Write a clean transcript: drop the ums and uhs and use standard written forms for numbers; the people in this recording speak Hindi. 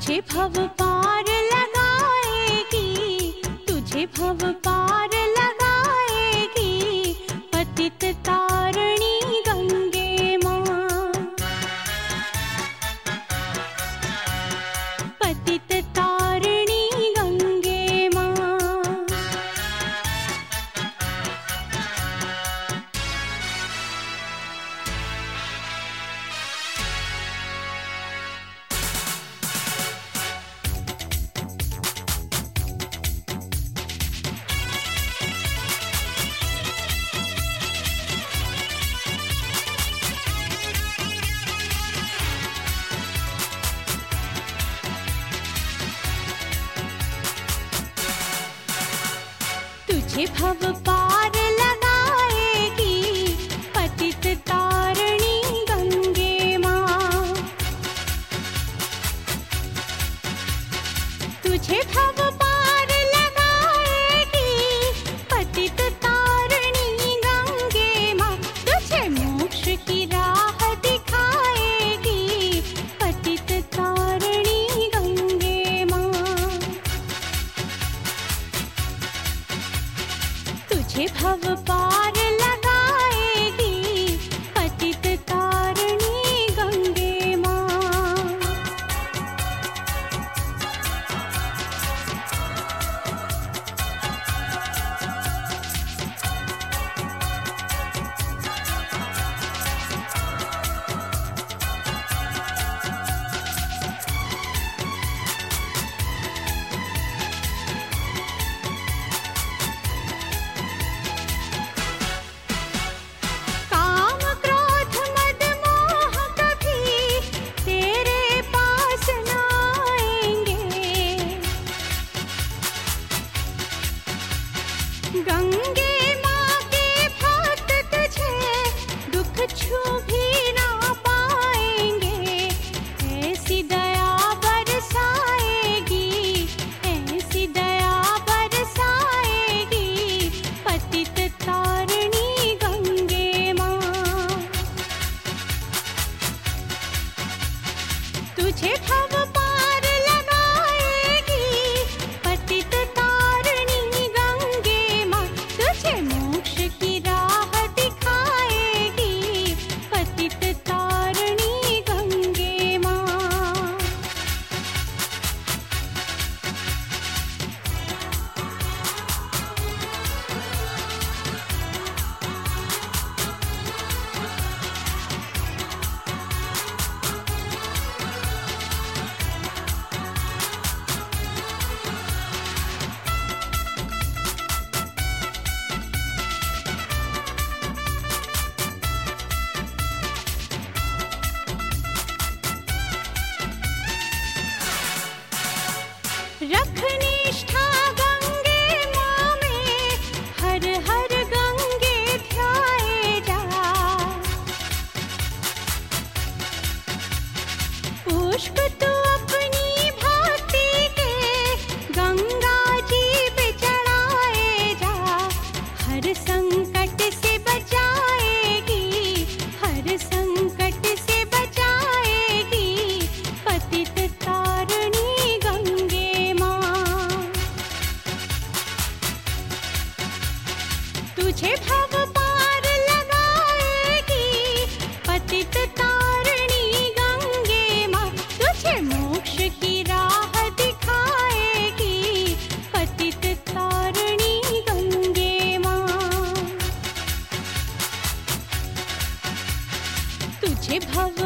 तुझे भव पार लगाएगी, तुझे भव पार लगाएगी पतित तारिणी गंगे माँ। पतित तारिणी गंगे माँ। तुझे भव पार लगाएगी पतित तारिणी गंगे माँ। तुझे भव पार लगाएगी पतित तारिणी गंगे माँ। तुझे मोक्ष की राह दिखाएगी पतित तारिणी गंगे माँ। तुझे भव पार लगाएगी पतित तारिणी गंगे माँ। काम क्रोध मद मोह कभी तेरे पास न आएंगे। गंगे माँ के भक्त तुझे दुख छू भी ना पाएंगे। ऐसी दया बरसाएगी, ऐसी दया बरसाएगी पतित तारिणी गंगे माँ। तुझे भव पार लगाएगी पतित तारिणी गंगे माँ। तुझे मोक्ष की राह दिखाएगी पतित तारिणी गंगे माँ। रख निष्ठा गंगे माँ में, हर हर गंगे ध्याए जा। पुष्प तू अपनी भक्ति के गंगा जी पे चढ़ाए जा। हर संकट से बचाएगी, हर संकट से बचाएगी पतित तारिणी गंगे माँ। तुझे भव पार लगाएगी पतित तारिणी गंगे माँ। तुझे मोक्ष की राह दिखाएगी पतित तारिणी गंगे माँ। तुझे भव